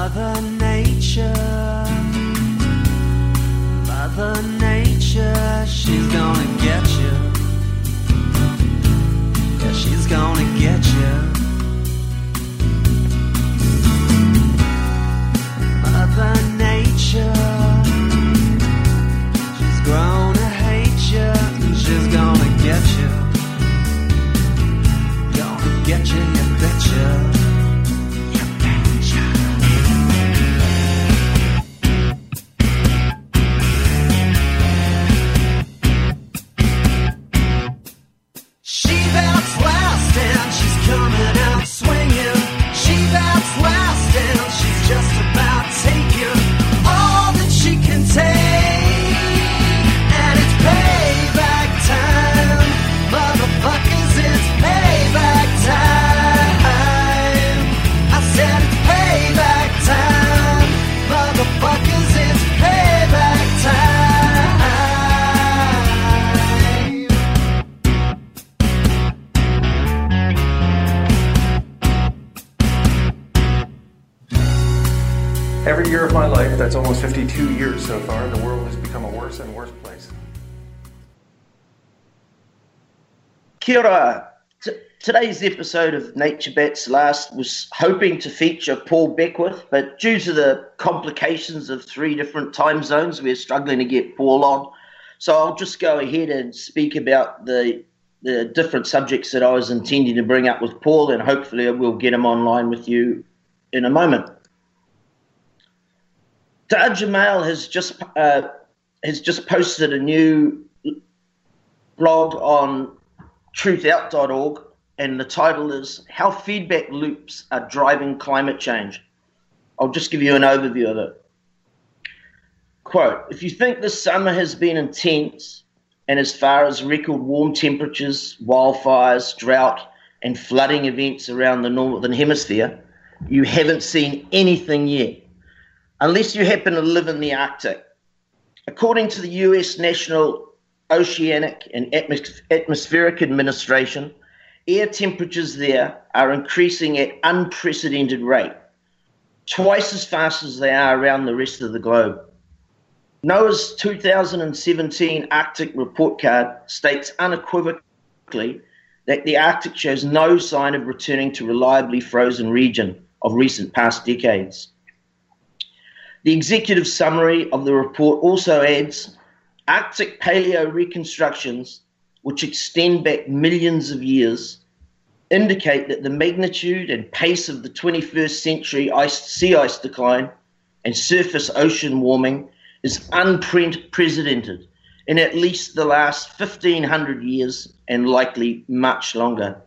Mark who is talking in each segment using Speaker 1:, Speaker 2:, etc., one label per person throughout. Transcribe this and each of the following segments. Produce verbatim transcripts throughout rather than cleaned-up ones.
Speaker 1: Mother Nature, Mother Nature, she's gonna get you. Yeah, she's gonna get you. Mother Nature, she's grown to hate you, and she's gonna get you. Gonna get you, you betcha.
Speaker 2: Every year of my life, that's almost fifty-two years so far, the world has become a worse and worse place.
Speaker 3: Kia ora. T- today's episode of Nature Bats Last was hoping to feature Paul Beckwith, but due to the complications of three different time zones, we're struggling to get Paul on. So I'll just go ahead and speak about the the different subjects that I was intending to bring up with Paul, and hopefully we'll get him online with you in a moment. Dar Jamail has just uh, has just posted a new blog on truth out dot org, and the title is How Feedback Loops Are Driving Climate Change. I'll just give you an overview of it. Quote, if you think this summer has been intense, and as far as record warm temperatures, wildfires, drought, and flooding events around the northern hemisphere, you haven't seen anything yet. Unless you happen to live in the Arctic. According to the U S National Oceanic and Atmos- Atmospheric Administration, air temperatures there are increasing at unprecedented rate, twice as fast as they are around the rest of the globe. NOAA's two thousand seventeen Arctic report card states unequivocally that the Arctic shows no sign of returning to reliably frozen region of recent past decades. The executive summary of the report also adds, Arctic paleo reconstructions, which extend back millions of years, indicate that the magnitude and pace of the twenty-first century ice, sea ice decline and surface ocean warming is unprecedented in at least the last fifteen hundred years and likely much longer.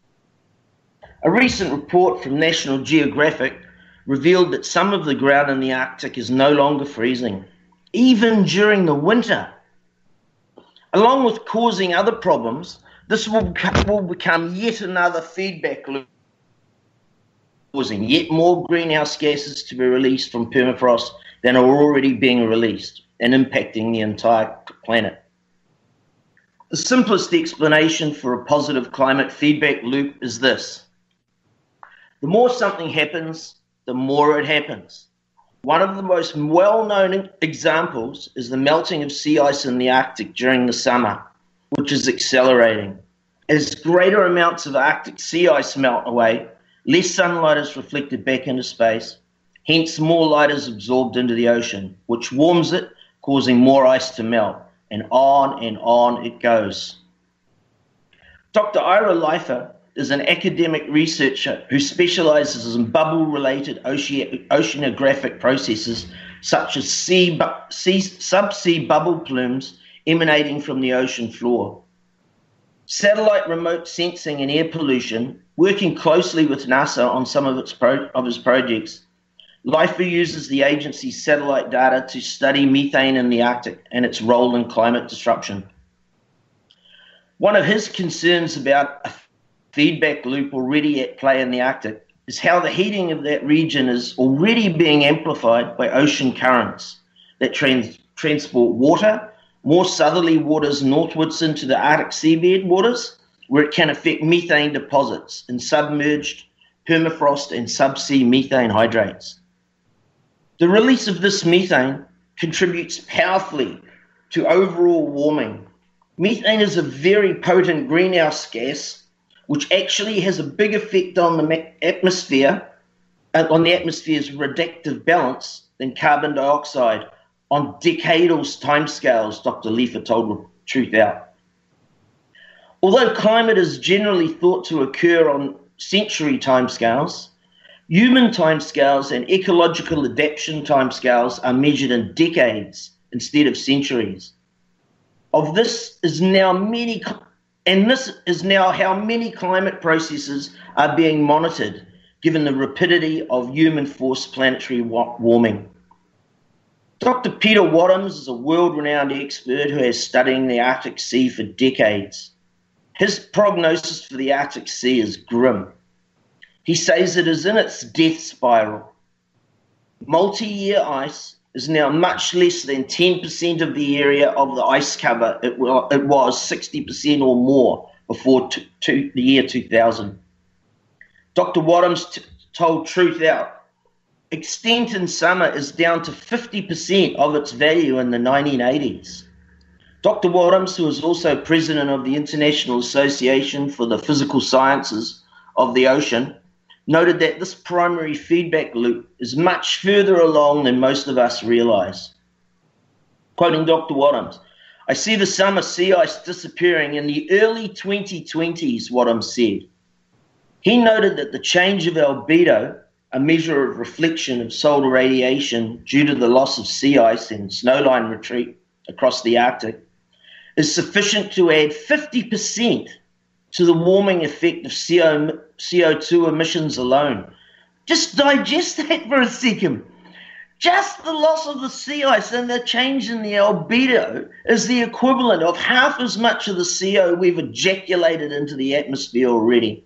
Speaker 3: A recent report from National Geographic revealed that some of the ground in the Arctic is no longer freezing, even during the winter. Along with causing other problems, this will, will become yet another feedback loop, causing yet more greenhouse gases to be released from permafrost than are already being released and impacting the entire planet. The simplest explanation for a positive climate feedback loop is this. The more something happens, the more it happens. One of the most well-known examples is the melting of sea ice in the Arctic during the summer, which is accelerating. As greater amounts of Arctic sea ice melt away, less sunlight is reflected back into space, hence more light is absorbed into the ocean, which warms it, causing more ice to melt, and on and on it goes. Doctor Ira Leifer is an academic researcher who specializes in bubble-related ocean- oceanographic processes such as sea, bu- sea, subsea bubble plumes emanating from the ocean floor. Satellite remote sensing and air pollution, working closely with NASA on some of, its pro- of his projects, Leifer uses the agency's satellite data to study methane in the Arctic and its role in climate disruption. One of his concerns about a feedback loop already at play in the Arctic is how the heating of that region is already being amplified by ocean currents that trans- transport water, more southerly waters northwards into the Arctic seabed waters, where it can affect methane deposits in submerged permafrost and subsea methane hydrates. The release of this methane contributes powerfully to overall warming. Methane is a very potent greenhouse gas, which actually has a big effect on the atmosphere, uh, on the atmosphere's radiative balance than carbon dioxide on decadal timescales, Doctor Leifer told Truth Out. Although climate is generally thought to occur on century timescales, human timescales and ecological adaptation timescales are measured in decades instead of centuries. Of this is now many, and this is now how many climate processes are being monitored, given the rapidity of human-forced planetary warming. Doctor Peter Wadhams is a world-renowned expert who has studied the Arctic Sea for decades. His prognosis for the Arctic Sea is grim. He says it is in its death spiral. Multi-year ice is now much less than ten percent of the area of the ice cover it was sixty percent or more before t- t- the year two thousand. Doctor Wadhams t- told Truth Out, extent in summer is down to fifty percent of its value in the nineteen eighties. Doctor Wadhams, who is also president of the International Association for the Physical Sciences of the Ocean, noted that this primary feedback loop is much further along than most of us realize. Quoting Doctor Wadhams, I see the summer sea ice disappearing in the early twenty twenties, Wadhams said. He noted that the change of albedo, a measure of reflection of solar radiation due to the loss of sea ice and snowline retreat across the Arctic, is sufficient to add fifty percent to the warming effect of C O two emissions alone. Just digest that for a second. Just the loss of the sea ice and the change in the albedo is the equivalent of half as much of the C O we've ejaculated into the atmosphere already.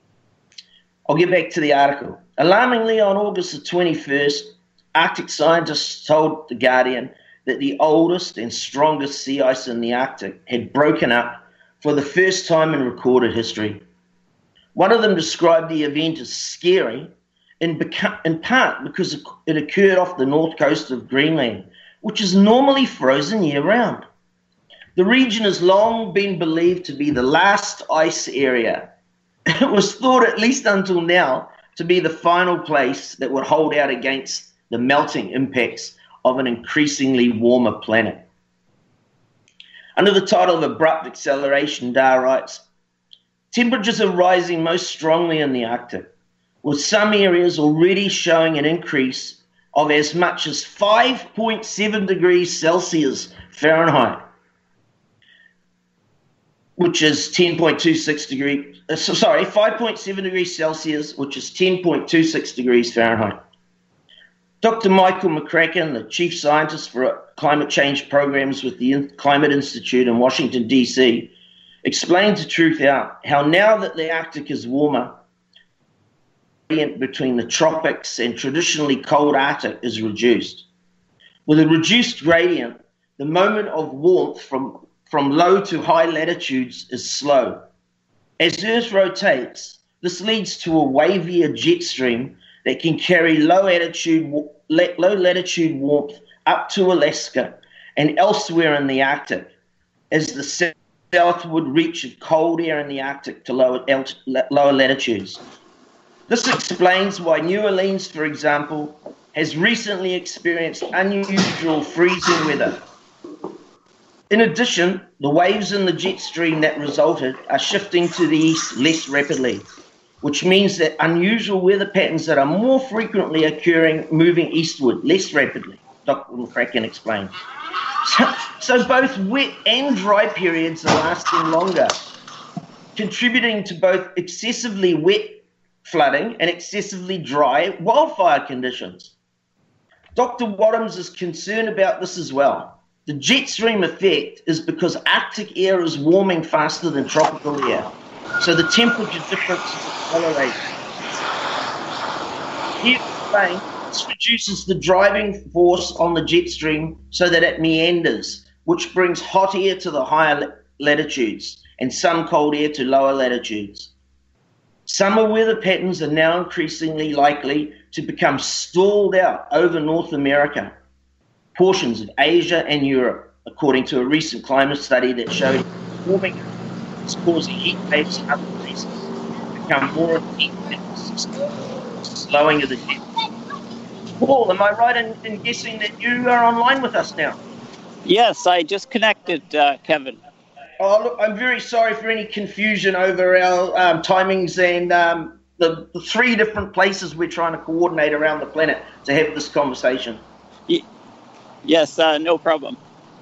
Speaker 3: I'll get back to the article. Alarmingly, on August the twenty-first, Arctic scientists told The Guardian that the oldest and strongest sea ice in the Arctic had broken up for the first time in recorded history. One of them described the event as scary, in, beca- in part because it occurred off the north coast of Greenland, which is normally frozen year-round. The region has long been believed to be the last ice area. It was thought, at least until now, to be the final place that would hold out against the melting impacts of an increasingly warmer planet. Under the title of Abrupt Acceleration, Dar writes, temperatures are rising most strongly in the Arctic, with some areas already showing an increase of as much as five point seven degrees Celsius Fahrenheit, which is ten point two six degrees, uh, sorry, five point seven degrees Celsius, which is ten point two six degrees Fahrenheit. Doctor Michael McCracken, the chief scientist for climate change programs with the Climate Institute in Washington, D C, explained to Truth Out how now that the Arctic is warmer, the gradient between the tropics and traditionally cold Arctic is reduced. With a reduced gradient, the moment of warmth from, from low to high latitudes is slow. As Earth rotates, this leads to a wavier jet stream that can carry low latitude, low latitude warmth up to Alaska and elsewhere in the Arctic, as the southward reach of cold air in the Arctic to lower, lower latitudes. This explains why New Orleans, for example, has recently experienced unusual freezing weather. In addition, the waves in the jet stream that resulted are shifting to the east less rapidly, which means that unusual weather patterns that are more frequently occurring moving eastward less rapidly, Doctor McCracken explained. So, so both wet and dry periods are lasting longer, contributing to both excessively wet flooding and excessively dry wildfire conditions. Doctor Wadhams is concerned about this as well. The jet stream effect is because Arctic air is warming faster than tropical air, so the temperature difference is accelerating. He explained this reduces the driving force on the jet stream so that it meanders, which brings hot air to the higher latitudes and some cold air to lower latitudes. Summer weather patterns are now increasingly likely to become stalled out over North America, portions of Asia and Europe, according to a recent climate study that showed warming is causing heat waves in other places to become more heat slowing of the jet. Paul, am I right in, in guessing that you are online with us now?
Speaker 4: Yes, I just connected, uh, Kevin.
Speaker 3: Oh, look, I'm very sorry for any confusion over our um, timings and um, the, the three different places we're trying to coordinate around the planet to have this conversation.
Speaker 4: Y- yes, uh, no problem.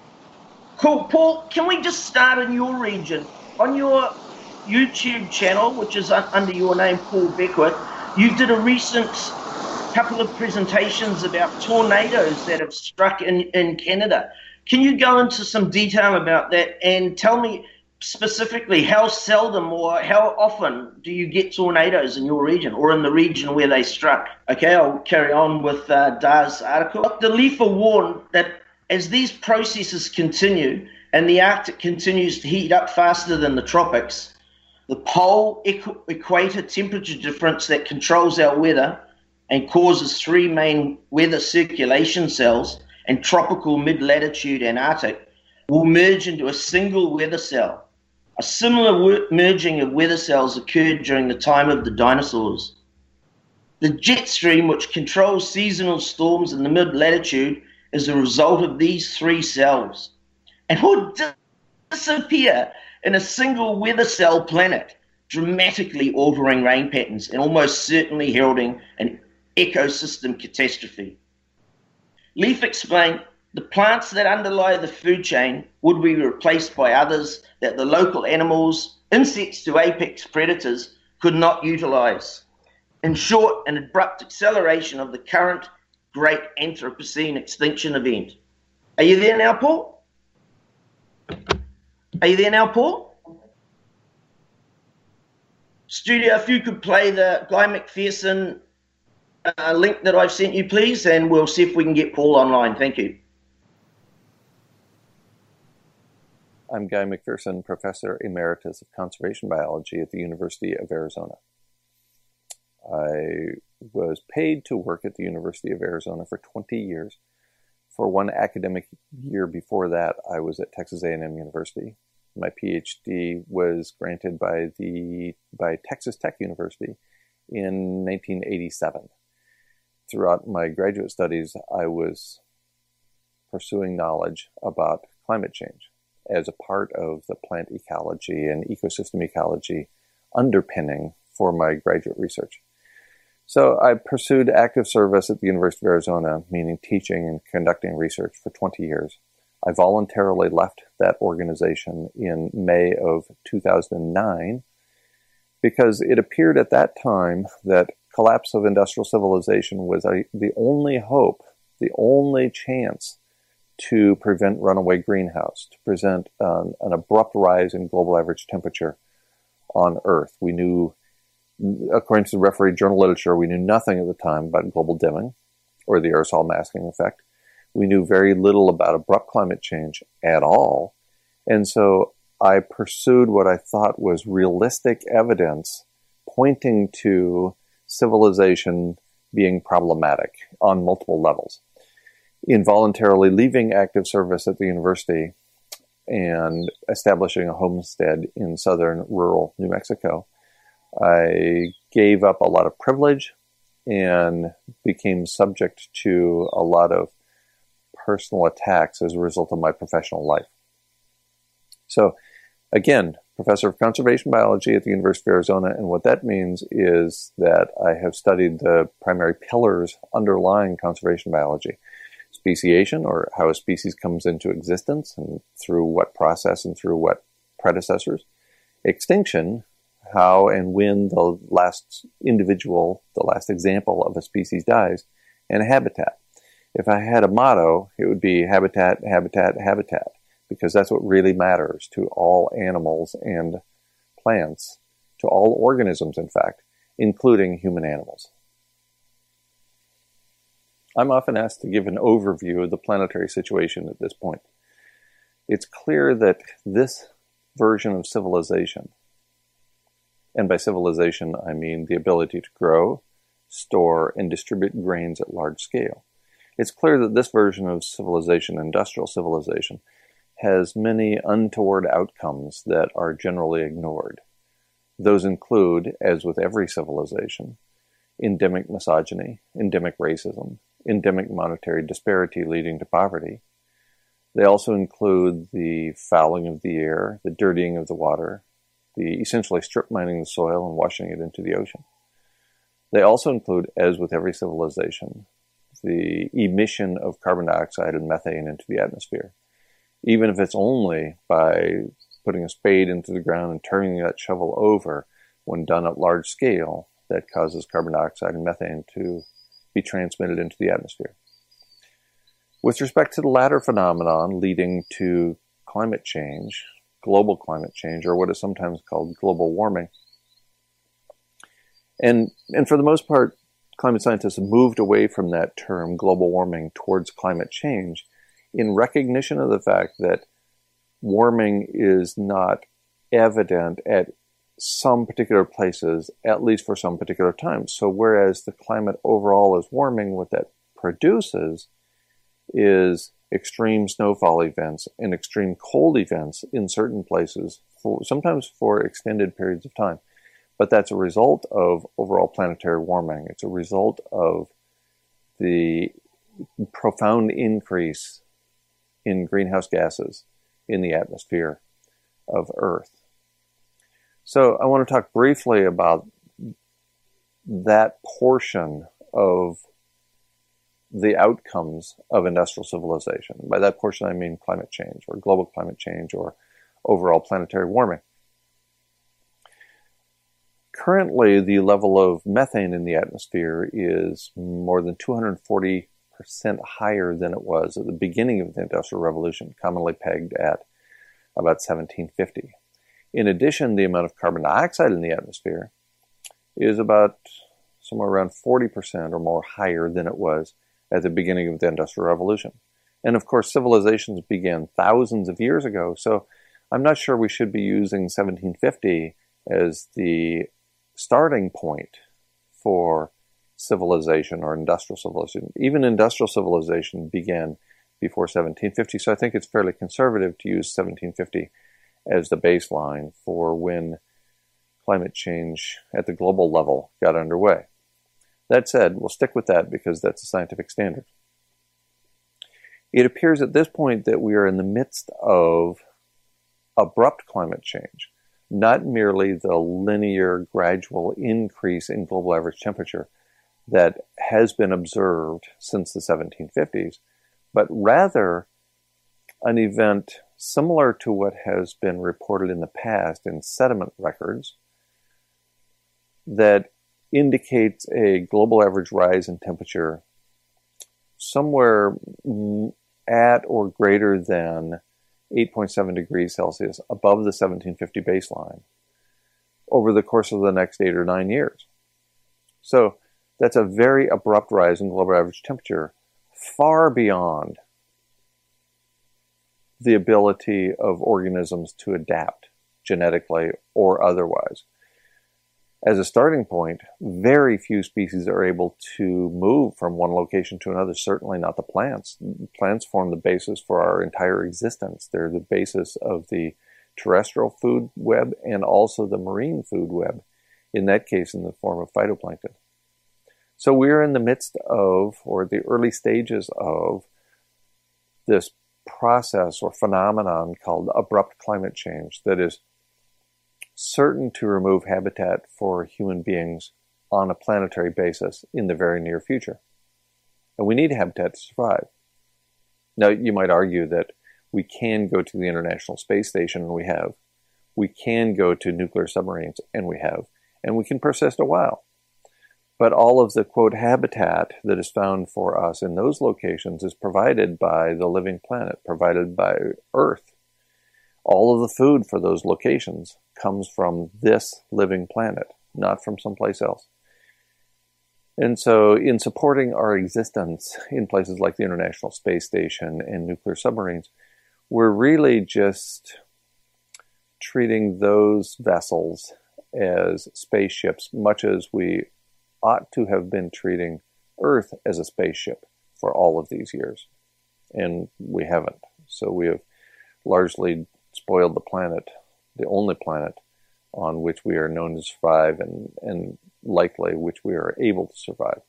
Speaker 3: Cool. Paul, can we just start in your region? On your YouTube channel, which is un- under your name, Paul Beckwith, you did a recent couple of presentations about tornadoes that have struck in, in Canada. Can you go into some detail about that and tell me specifically how seldom or how often do you get tornadoes in your region or in the region where they struck? Okay, I'll carry on with uh, Da's article. Doctor Leifer warned that as these processes continue and the Arctic continues to heat up faster than the tropics, the pole equ- equator temperature difference that controls our weather and causes three main weather circulation cells and tropical mid-latitude and Arctic will merge into a single weather cell. A similar wor- merging of weather cells occurred during the time of the dinosaurs. The jet stream, which controls seasonal storms in the mid-latitude, is a result of these three cells and will di- disappear in a single weather cell planet, dramatically altering rain patterns and almost certainly heralding an ecosystem catastrophe. Leaf explained the plants that underlie the food chain would be replaced by others that the local animals, insects to apex predators, could not utilize. In short, an abrupt acceleration of the current great Anthropocene extinction event. Are you there now, Paul? Are you there now, Paul? Studio, if you could play the Guy McPherson Uh, link that I've sent you, please, and we'll see if we can get Paul online. Thank you.
Speaker 5: I'm Guy McPherson, Professor Emeritus of Conservation Biology at the University of Arizona. I was paid to work at the University of Arizona for twenty years. For one academic year before that, I was at Texas A and M University. My PhD was granted by the by Texas Tech University in nineteen eighty-seven. Throughout my graduate studies, I was pursuing knowledge about climate change as a part of the plant ecology and ecosystem ecology underpinning for my graduate research. So I pursued active service at the University of Arizona, meaning teaching and conducting research for twenty years. I voluntarily left that organization in May of two thousand nine because it appeared at that time that collapse of industrial civilization was a, the only hope, the only chance to prevent runaway greenhouse, to prevent um, an abrupt rise in global average temperature on Earth. We knew, according to the refereed journal literature, we knew nothing at the time about global dimming or the aerosol masking effect. We knew very little about abrupt climate change at all. And so I pursued what I thought was realistic evidence pointing to civilization being problematic on multiple levels. Involuntarily leaving active service at the university and establishing a homestead in southern rural New Mexico, I gave up a lot of privilege and became subject to a lot of personal attacks as a result of my professional life. So, again, Professor of Conservation Biology at the University of Arizona, and what that means is that I have studied the primary pillars underlying conservation biology. Speciation, or how a species comes into existence, and through what process and through what predecessors. Extinction, how and when the last individual, the last example of a species dies. And habitat. If I had a motto, it would be habitat, habitat, habitat, because that's what really matters to all animals and plants, to all organisms, in fact, including human animals. I'm often asked to give an overview of the planetary situation at this point. It's clear that this version of civilization And by civilization, I mean the ability to grow, store, and distribute grains at large scale. It's clear that this version of civilization, industrial civilization, has many untoward outcomes that are generally ignored. Those include, as with every civilization, endemic misogyny, endemic racism, endemic monetary disparity leading to poverty. They also include the fouling of the air, the dirtying of the water, the essentially strip mining the soil and washing it into the ocean. They also include, as with every civilization, the emission of carbon dioxide and methane into the atmosphere, even if it's only by putting a spade into the ground and turning that shovel over. When done at large scale, that causes carbon dioxide and methane to be transmitted into the atmosphere. With respect to the latter phenomenon leading to climate change, global climate change, or what is sometimes called global warming, and, and for the most part, climate scientists have moved away from that term, global warming, towards climate change, in recognition of the fact that warming is not evident at some particular places, at least for some particular times. So whereas the climate overall is warming, what that produces is extreme snowfall events and extreme cold events in certain places, for, sometimes for extended periods of time. But that's a result of overall planetary warming. It's a result of the profound increase in greenhouse gases in the atmosphere of Earth. So I want to talk briefly about that portion of the outcomes of industrial civilization. By that portion, I mean climate change, or global climate change, or overall planetary warming. Currently, the level of methane in the atmosphere is more than two hundred forty percent higher than it was at the beginning of the Industrial Revolution, commonly pegged at about seventeen fifty. In addition, the amount of carbon dioxide in the atmosphere is about somewhere around forty percent or more higher than it was at the beginning of the Industrial Revolution. And of course, civilizations began thousands of years ago, so I'm not sure we should be using seventeen fifty as the starting point for civilization or industrial civilization. Even industrial civilization began before seventeen fifty, so I think it's fairly conservative to use seventeen fifty as the baseline for when climate change at the global level got underway. That said, we'll stick with that because that's a scientific standard. It appears at this point that we are in the midst of abrupt climate change, not merely the linear, gradual increase in global average temperature that has been observed since the seventeen fifties, but rather an event similar to what has been reported in the past in sediment records that indicates a global average rise in temperature somewhere at or greater than eight point seven degrees Celsius above the seventeen fifty baseline over the course of the next eight or nine years. So that's a very abrupt rise in global average temperature, far beyond the ability of organisms to adapt genetically or otherwise. As a starting point, very few species are able to move from one location to another, certainly not the plants. Plants form the basis for our entire existence. They're the basis of the terrestrial food web and also the marine food web, in that case in the form of phytoplankton. So we're in the midst of, or the early stages of, this process or phenomenon called abrupt climate change that is certain to remove habitat for human beings on a planetary basis in the very near future. And we need habitat to survive. Now, you might argue that we can go to the International Space Station, and we have. We can go to nuclear submarines, and we have. And we can persist a while. But all of the, quote, habitat that is found for us in those locations is provided by the living planet, provided by Earth. All of the food for those locations comes from this living planet, not from someplace else. And so in supporting our existence in places like the International Space Station and nuclear submarines, we're really just treating those vessels as spaceships, much as we ought to have been treating Earth as a spaceship for all of these years. And we haven't. So we have largely spoiled the planet, the only planet on which we are known to survive and, and likely which we are able to survive.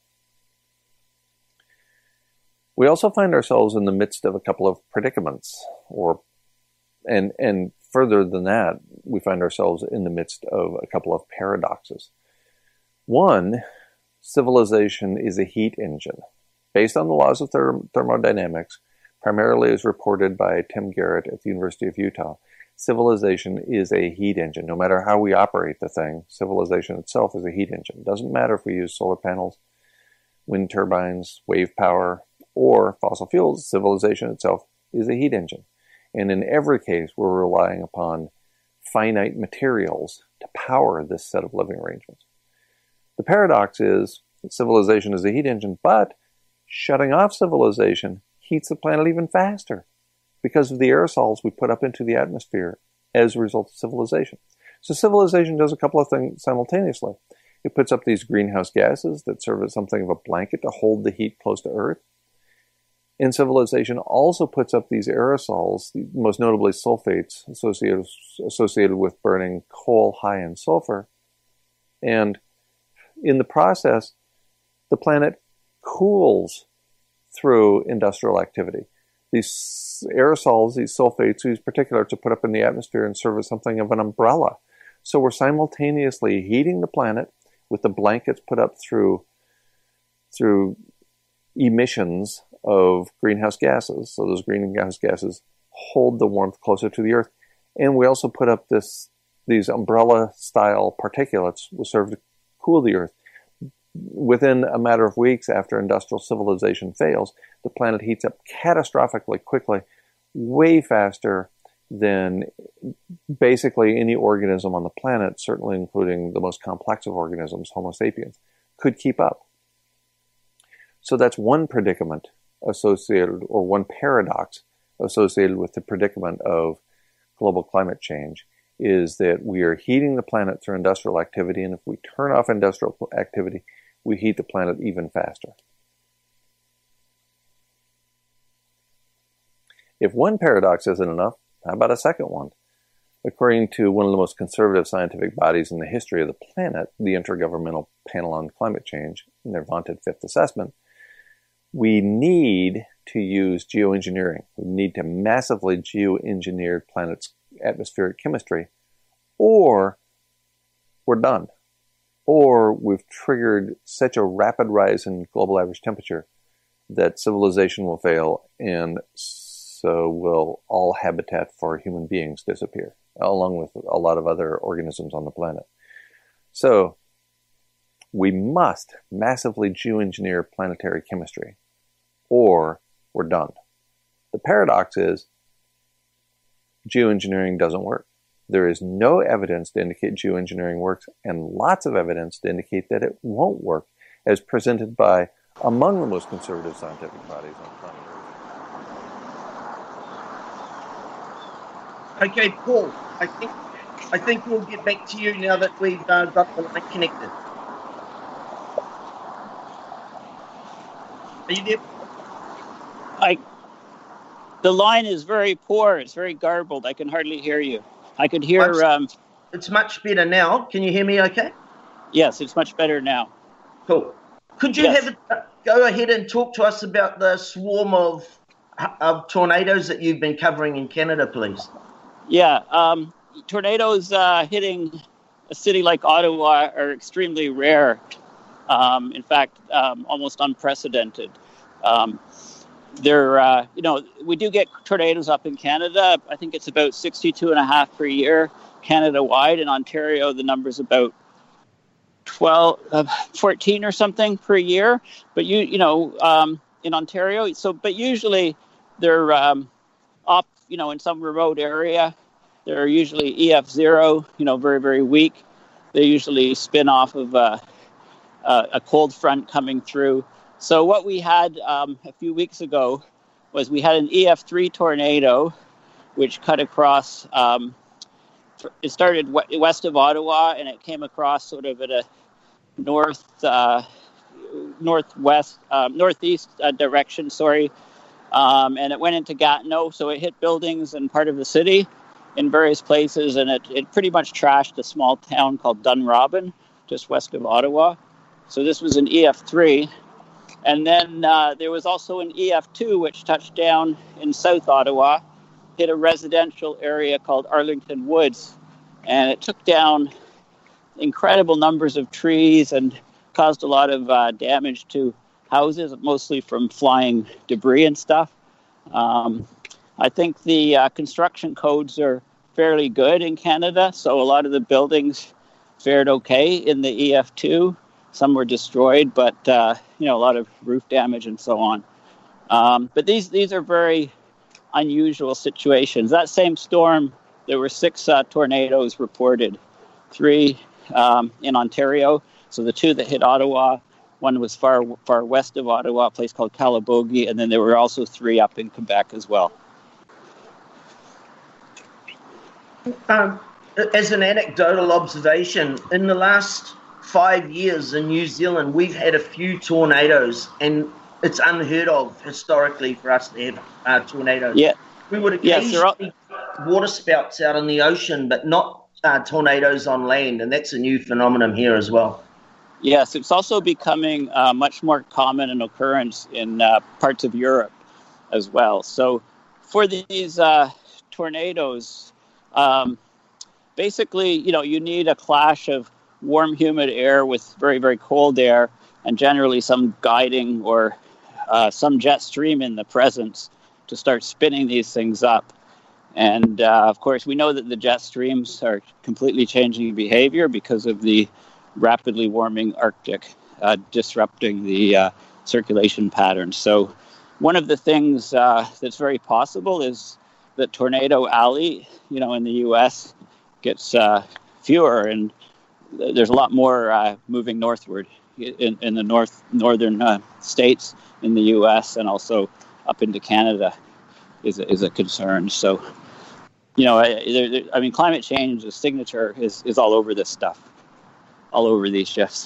Speaker 5: We also find ourselves in the midst of a couple of predicaments, or and and further than that, we find ourselves in the midst of a couple of paradoxes. One, civilization is a heat engine. Based on the laws of therm- thermodynamics, primarily as reported by Tim Garrett at the University of Utah, civilization is a heat engine. No matter how we operate the thing, civilization itself is a heat engine. It doesn't matter if we use solar panels, wind turbines, wave power, or fossil fuels, civilization itself is a heat engine. And in every case, we're relying upon finite materials to power this set of living arrangements. The paradox is that civilization is a heat engine, but shutting off civilization heats the planet even faster because of the aerosols we put up into the atmosphere as a result of civilization. So civilization does a couple of things simultaneously. It puts up these greenhouse gases that serve as something of a blanket to hold the heat close to Earth. And civilization also puts up these aerosols, most notably sulfates associated, associated with burning coal high in sulfur. And in the process, the planet cools through industrial activity. These aerosols, these sulfates, these particulates are put up in the atmosphere and serve as something of an umbrella. So we're simultaneously heating the planet with the blankets put up through, through emissions of greenhouse gases. So those greenhouse gases hold the warmth closer to the Earth. And we also put up this these umbrella-style particulates will serve to cool the Earth. Within a matter of weeks after industrial civilization fails, the planet heats up catastrophically quickly, way faster than basically any organism on the planet, certainly including the most complex of organisms, Homo sapiens, could keep up. So that's one predicament associated, or one paradox associated with the predicament of global climate change, is that we are heating the planet through industrial activity, and if we turn off industrial activity, we heat the planet even faster. If one paradox isn't enough, how about a second one? According to one of the most conservative scientific bodies in the history of the planet, the Intergovernmental Panel on Climate Change, in their vaunted fifth assessment, we need to use geoengineering. We need to massively geoengineer the planet's atmospheric chemistry, or we're done. Or we've triggered such a rapid rise in global average temperature that civilization will fail, and so will all habitat for human beings disappear, along with a lot of other organisms on the planet. So we must massively geoengineer planetary chemistry, or we're done. The paradox is geoengineering doesn't work. There is no evidence to indicate geoengineering works, and lots of evidence to indicate that it won't work, as presented by among the most conservative scientific bodies on planet Earth.
Speaker 3: Okay, Paul, I think I think we'll get back to you now that we've uh, got the line connected. Are you there?
Speaker 4: I, the line is very poor. It's very garbled. I can hardly hear you. I could hear... Um,
Speaker 3: it's much better now. Can you hear me okay?
Speaker 4: Yes, it's much better now.
Speaker 3: Cool. Could you
Speaker 4: Yes.
Speaker 3: have a, go ahead and talk to us about the swarm of, of tornadoes that you've been covering in Canada, please?
Speaker 4: Yeah, um, tornadoes uh, hitting a city like Ottawa are extremely rare. Um, in fact, um, almost unprecedented. Um, There, uh, you know, we do get tornadoes up in Canada. I think it's about sixty-two and a half per year, Canada-wide. In Ontario, the number's about twelve, uh, fourteen or something per year. But you, you know, um, in Ontario, so but usually they're um, up, you know, in some remote area. They're usually E F zero, you know, very very weak. They usually spin off of uh, uh, a cold front coming through. So what we had um, a few weeks ago was we had an E F three tornado, which cut across um, it started west of Ottawa, and it came across sort of at a north, uh, northwest, uh, northeast uh, direction, sorry. Um, and it went into Gatineau, so it hit buildings and part of the city in various places, and it, it pretty much trashed a small town called Dunrobin, just west of Ottawa. So this was an E F three. And then uh, there was also an E F two, which touched down in South Ottawa, hit a residential area called Arlington Woods, and it took down incredible numbers of trees and caused a lot of uh, damage to houses, mostly from flying debris and stuff. Um, I think the uh, construction codes are fairly good in Canada, so a lot of the buildings fared okay in the E F two. Some were destroyed, but uh, you know, a lot of roof damage and so on. Um, but these these are very unusual situations. That same storm, there were six uh, tornadoes reported, three um, in Ontario. So the two that hit Ottawa, one was far far west of Ottawa, a place called Calabogie, and then there were also three up in Quebec as well.
Speaker 3: Um, as an anecdotal observation, in the last five years in New Zealand, we've had a few tornadoes, and it's unheard of historically for us to have uh, tornadoes.
Speaker 4: Yeah.
Speaker 3: We would occasionally
Speaker 4: yes, all...
Speaker 3: water spouts out in the ocean, but not uh, tornadoes on land, and that's a new phenomenon here as well.
Speaker 4: Yes, it's also becoming uh, much more common an occurrence in uh, parts of Europe as well. So for these uh, tornadoes, um, basically, you know, you need a clash of warm, humid air with very, very cold air, and generally some guiding or uh, some jet stream in the presence to start spinning these things up. And uh, of course, we know that the jet streams are completely changing behavior because of the rapidly warming Arctic, uh, disrupting the uh, circulation patterns. So one of the things uh, that's very possible is that Tornado Alley, you know, in the U S gets uh, fewer, and there's a lot more uh, moving northward in, in the north northern uh, states in the U S, and also up into Canada is a, is a concern. So, you know, I, there, I mean, climate change, the signature is, is all over this stuff. All over these shifts.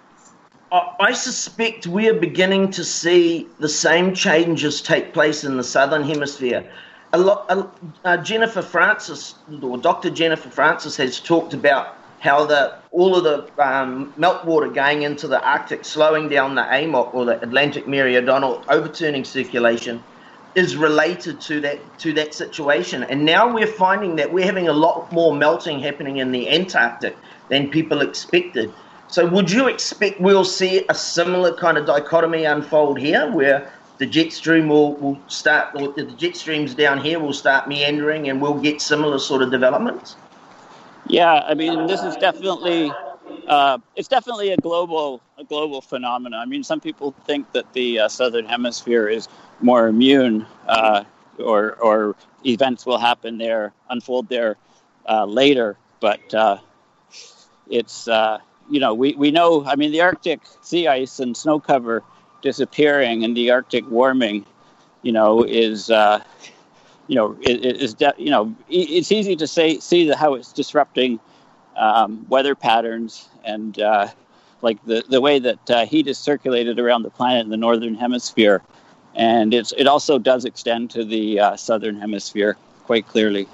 Speaker 3: I suspect we're beginning to see the same changes take place in the southern hemisphere. A lot, uh, Jennifer Francis, or Doctor Jennifer Francis, has talked about how the all of the um, meltwater going into the Arctic, slowing down the A M O C, or the Atlantic Meridional overturning circulation, is related to that to that situation. And now we're finding that we're having a lot more melting happening in the Antarctic than people expected. So would you expect we'll see a similar kind of dichotomy unfold here, where the jet stream will, will start, or the jet streams down here will start meandering, and we'll get similar sort of developments?
Speaker 4: Yeah, I mean, this is definitely uh, it's definitely a global a global phenomenon. I mean, some people think that the uh, southern hemisphere is more immune, uh, or or events will happen there, unfold there uh, later, but. Uh, It's, uh, you know, we, we know, I mean, the Arctic sea ice and snow cover disappearing and the Arctic warming, you know, is, uh, you know, is, is de- you know, it's easy to say, see the, how it's disrupting um, weather patterns and uh, like the, the way that uh, heat is circulated around the planet in the northern hemisphere. And it's it also does extend to the uh, southern hemisphere quite clearly.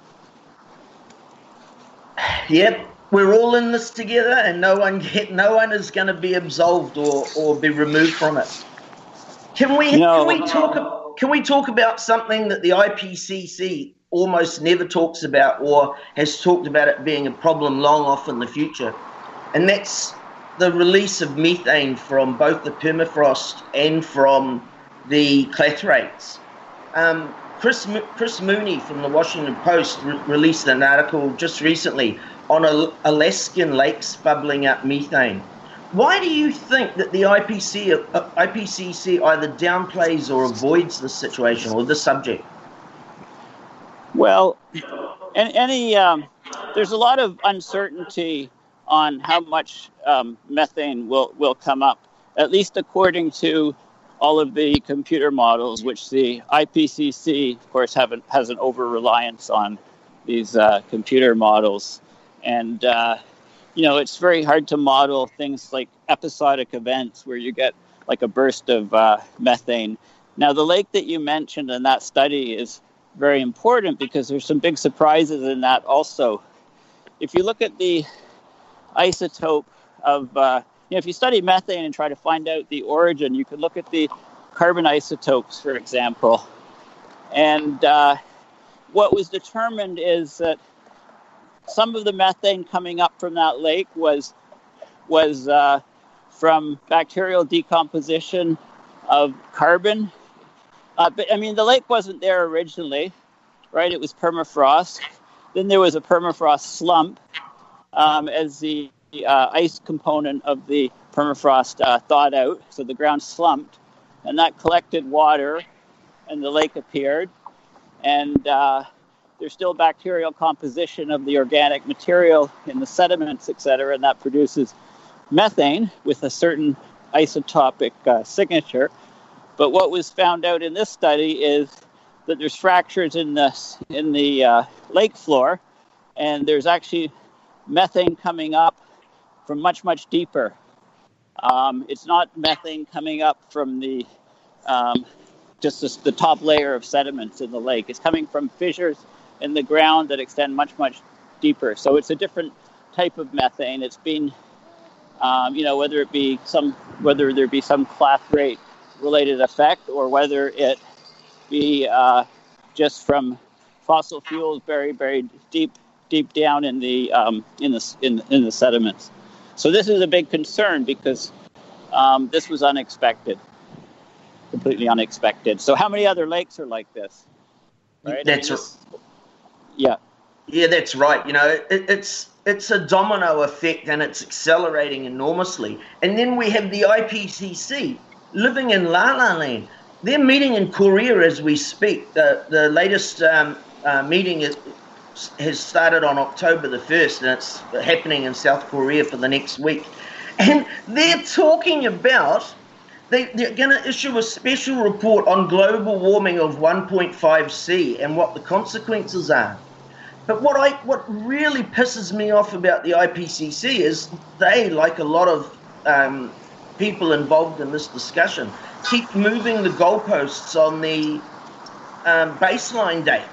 Speaker 3: Yep. We're all in this together, and no one get, no one is going to be absolved or, or be removed from it. Can we
Speaker 4: no.
Speaker 3: can we talk can we talk about something that the I P C C almost never talks about, or has talked about it being a problem long off in the future, and that's the release of methane from both the permafrost and from the claterates. Um, Chris Chris Mooney from the Washington Post re- released an article just recently on Alaskan lakes bubbling up methane. Why do you think that the I P C, uh, I P C C either downplays or avoids this situation or this subject?
Speaker 4: Well, any um, there's a lot of uncertainty on how much um, methane will, will come up, at least according to all of the computer models, which the I P C C, of course, have an, has an over-reliance on these uh, computer models. And, uh, you know, it's very hard to model things like episodic events where you get like a burst of uh, methane. Now, the lake that you mentioned in that study is very important because there's some big surprises in that also. If you look at the isotope of, uh, you know, if you study methane and try to find out the origin, you could look at the carbon isotopes, for example. And uh, what was determined is that some of the methane coming up from that lake was was uh, from bacterial decomposition of carbon. Uh, but I mean, the lake wasn't there originally, right? It was permafrost. Then there was a permafrost slump um, as the uh, ice component of the permafrost uh, thawed out. So the ground slumped, and that collected water, and the lake appeared. And uh, there's still bacterial composition of the organic material in the sediments, et cetera, and that produces methane with a certain isotopic uh, signature. But what was found out in this study is that there's fractures in the in the uh, lake floor, and there's actually methane coming up from much, much deeper. Um, it's not methane coming up from the um, just the, the top layer of sediments in the lake. It's coming from fissures in the ground that extend much, much deeper. So it's a different type of methane. It's been, um, you know, whether it be some, whether there be some class rate related effect, or whether it be uh, just from fossil fuels buried, buried deep, deep down in the um, in the in, in the sediments. So this is a big concern because um, this was unexpected, completely unexpected. So how many other lakes are like this? Right?
Speaker 3: That's
Speaker 4: I mean, this, yeah.
Speaker 3: Yeah, that's right. You know, it, it's it's a domino effect, and it's accelerating enormously. And then we have the I P C C living in La La Land. They're meeting in Korea as we speak. The the latest um, uh, meeting is, has started on October the first, and it's happening in South Korea for the next week. And they're talking about, they, they're going to issue a special report on global warming of one point five C and what the consequences are. But what I what really pisses me off about the I P C C is they, like a lot of um, people involved in this discussion, keep moving the goalposts on the um, baseline date.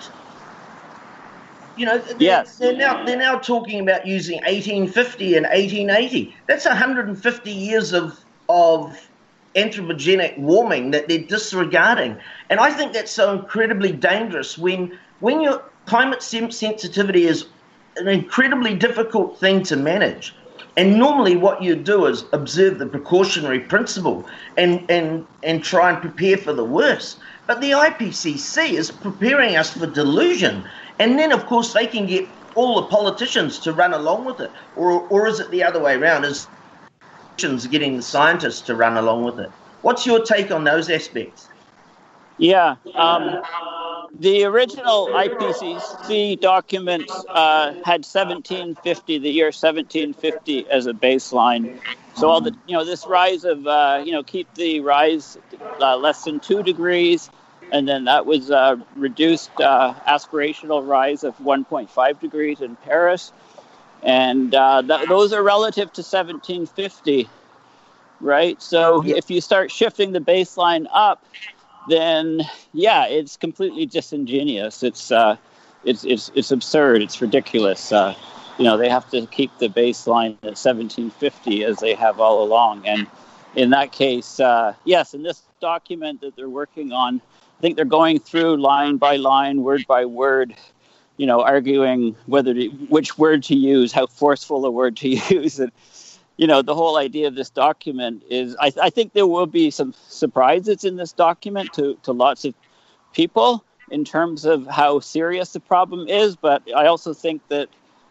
Speaker 3: You know, they're,
Speaker 4: yes.
Speaker 3: they're now they're now talking about using eighteen fifty and eighteen eighty. That's one hundred fifty years of of anthropogenic warming that they're disregarding, and I think that's so incredibly dangerous. When when your climate sensitivity is an incredibly difficult thing to manage. And normally what you do is observe the precautionary principle and, and, and try and prepare for the worst. But the I P C C is preparing us for delusion. And then, of course, they can get all the politicians to run along with it. Or, or is it the other way around? Is politicians getting the scientists to run along with it? What's your take on those aspects?
Speaker 4: Yeah. Um, the original I P C C document uh, had seventeen fifty, the year seventeen fifty as a baseline. So all the, you know, this rise of, uh, you know, keep the rise uh, less than two degrees. And then that was uh, reduced uh, aspirational rise of one point five degrees in Paris. And uh, th- those are relative to seventeen fifty, right? So if you start shifting the baseline up, then yeah, it's completely disingenuous. It's uh, it's it's it's absurd. It's ridiculous. Uh, you know, they have to keep the baseline at seventeen fifty as they have all along. And in that case, uh, yes, in this document that they're working on, I think they're going through line by line, word by word, you know, arguing whether to, which word to use, how forceful a word to use. And you know, the whole idea of this document is, I, I think there will be some surprises in this document to, to lots of people in terms of how serious the problem is. But I also think that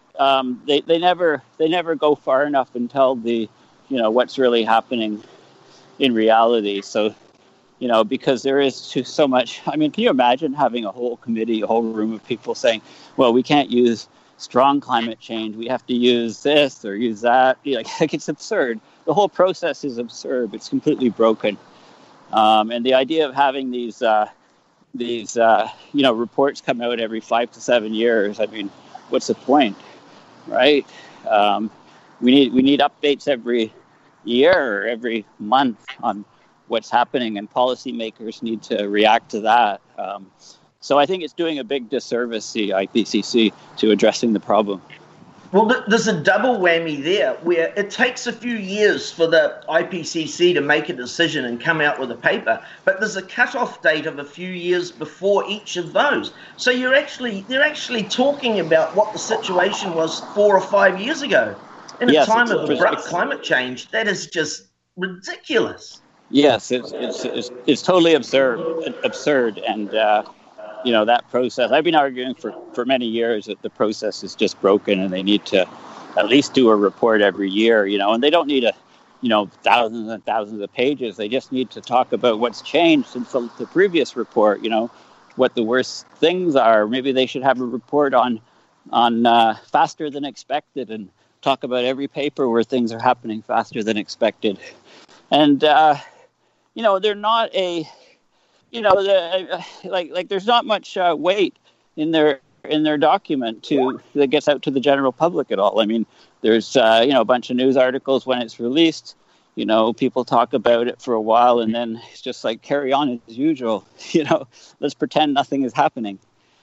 Speaker 4: um, they, they never they never go far enough and tell the, you know, what's really happening in reality. So, you know, because there is too, so much. I mean, can you imagine having a whole committee, a whole room of people saying, well, we can't use strong climate change, we have to use this or use that. Like, like it's absurd. The whole process is absurd. It's completely broken. Um, and the idea of having these uh, these uh, you know reports come out every five to seven years. I mean, what's the point, right? Um, we need we need updates every year or every month on what's happening, and policymakers need to react to that. Um, so I think it's doing a big disservice, the I P C C, to addressing the problem.
Speaker 3: Well, there's a double whammy there where it takes a few years for the I P C C to make a decision and come out with a paper, but there's a cut-off date of a few years before each of those. So you're actually they're actually talking about what the situation was four or five years ago. In a
Speaker 4: yes,
Speaker 3: time of abrupt
Speaker 4: it's,
Speaker 3: climate change, that is just ridiculous.
Speaker 4: Yes, it's it's it's, it's totally absurd, absurd, and. Uh, You know, that process, I've been arguing for, for many years that the process is just broken and they need to at least do a report every year, you know, and they don't need a, you know, thousands and thousands of pages. They just need to talk about what's changed since the, the previous report, you know, what the worst things are. Maybe they should have a report on, on uh, faster than expected and talk about every paper where things are happening faster than expected. And, uh, you know, they're not a... You know, the, uh, like like there's not much uh, weight in their in their document to that gets out to the general public at all. I mean, there's uh, you know a bunch of news articles when it's released. You know, people talk about it for a while, and then it's just like carry on as usual. You know, let's pretend nothing is happening.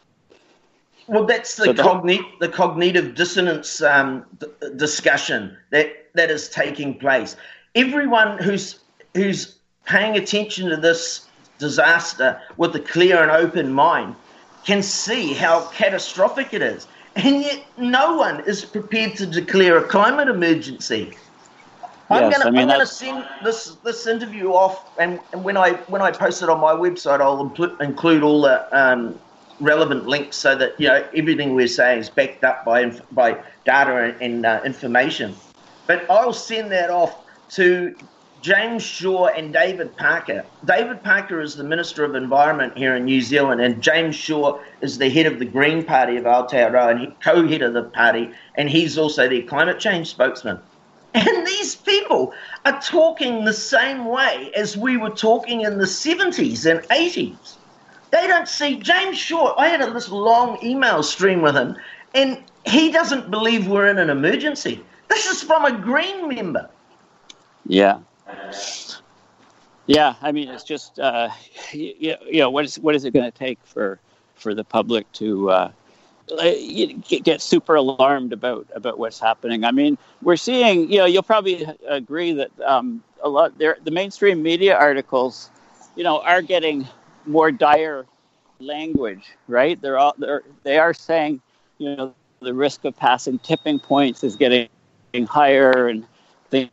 Speaker 3: Well, that's the
Speaker 4: so
Speaker 3: cogni- the cognitive dissonance um, d- discussion that that is taking place. Everyone who's who's paying attention to this disaster with a clear and open mind can see how catastrophic it is, and yet no one is prepared to declare a climate emergency.
Speaker 4: Yes,
Speaker 3: I'm going
Speaker 4: I mean,
Speaker 3: to send this this interview off, and, and when I when I post it on my website, I'll impl- include all the um, relevant links so that you know everything we're saying is backed up by inf- by data and, and uh, information. But I'll send that off to James Shaw and David Parker. David Parker is the Minister of Environment here in New Zealand, and James Shaw is the head of the Green Party of Aotearoa and he, co-head of the party, and he's also the climate change spokesman. And these people are talking the same way as we were talking in the seventies and eighties. They don't see James Shaw. I had a, this long email stream with him, and he doesn't believe we're in an emergency. This is from a Green member.
Speaker 4: Yeah. Yeah, I mean, it's just, uh, you, you know, what is what is it going to take for, for the public to uh, get super alarmed about, about what's happening? I mean, we're seeing, you know, you'll probably agree that um, a lot there, the mainstream media articles, you know, are getting more dire language, right? They're all they're they are saying, you know, the risk of passing tipping points is getting higher and things.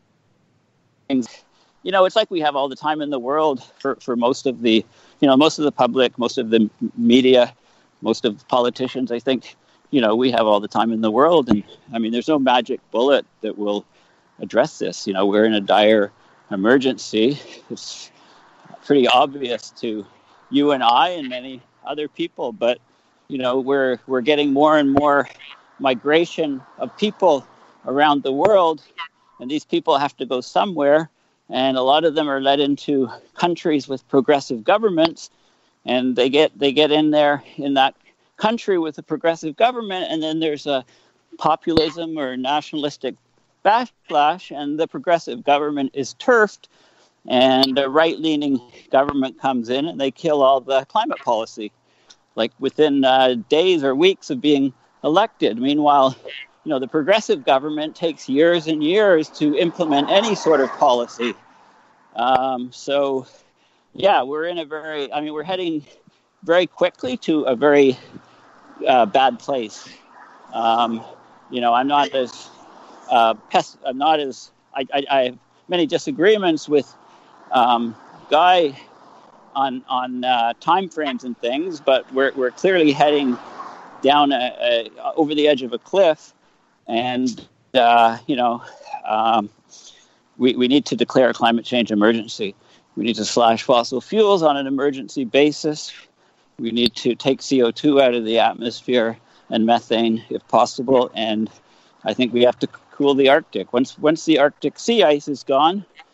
Speaker 4: You know, it's like we have all the time in the world for, for most of the, you know, most of the public, most of the media, most of politicians. I think, you know, we have all the time in the world. And I mean, there's no magic bullet that will address this. You know, we're in a dire emergency. It's pretty obvious to you and I and many other people. But, you know, we're we're getting more and more migration of people around the world. And these people have to go somewhere. And a lot of them are led into countries with progressive governments, and they get they get in there in that country with a progressive government, and then there's a populism or nationalistic backlash, and the progressive government is turfed, and a right-leaning government comes in, and they kill all the climate policy, like within uh, days or weeks of being elected. Meanwhile, you know, the progressive government takes years and years to implement any sort of policy. Um, so, yeah, we're in a very, I mean, we're heading very quickly to a very uh, bad place. Um, you know, I'm not as, uh, pest, I'm not as, I, I, I have many disagreements with um, Guy on on uh, time frames and things, but we're we're clearly heading down a, a, over the edge of a cliff. And, uh, you know, um, we, we need to declare a climate change emergency. We need to slash fossil fuels on an emergency basis. We need to take C O two out of the atmosphere and methane if possible. And I think we have to cool the Arctic. Once once the Arctic sea ice is gone,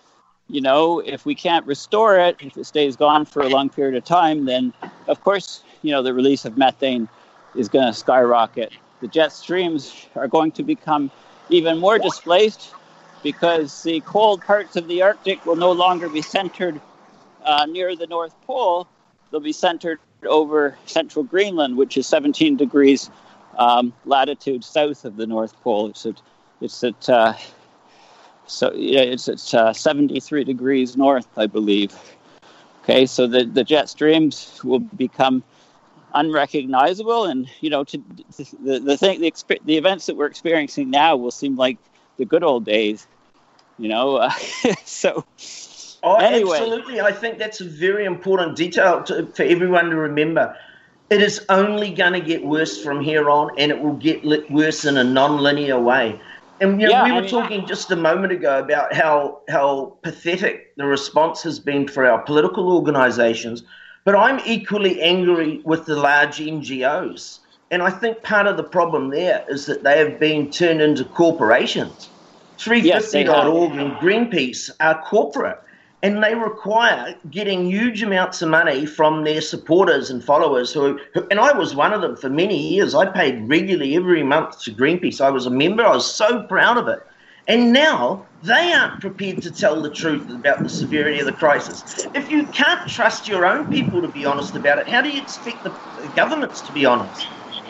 Speaker 4: you know, if we can't restore it, if it stays gone for a long period of time, then of course, you know, the release of methane is going to skyrocket. The jet streams are going to become even more displaced because the cold parts of the Arctic will no longer be centered uh, near the North Pole. They'll be centered over central Greenland, which is seventeen degrees um, latitude south of the North Pole. It's at, it's at uh, so yeah, it's at uh, seventy-three degrees north, I believe. Okay, so the, the jet streams will become unrecognizable, and you know, to, the the thing, the exp- the events that we're experiencing now will seem like the good old days. You know, uh, so.
Speaker 3: Oh,
Speaker 4: anyway.
Speaker 3: Absolutely. I think that's a very important detail to, for everyone to remember. It is only going to get worse from here on, and it will get lit worse in a non-linear way. And you know,
Speaker 4: yeah,
Speaker 3: we were
Speaker 4: I mean,
Speaker 3: talking just a moment ago about how how pathetic the response has been for our political organisations, but I'm equally angry with the large N G Os. And I think part of the problem there is that they have been turned into corporations. three fifty dot org
Speaker 4: yes,
Speaker 3: and Greenpeace are corporate. And they require getting huge amounts of money from their supporters and followers. Who, who, and I was one of them for many years. I paid regularly every month to Greenpeace. I was a member. I was so proud of it. And now they aren't prepared to tell the truth about the severity of the crisis. If you can't trust your own people to be honest about it, how do you expect the, the governments to be honest?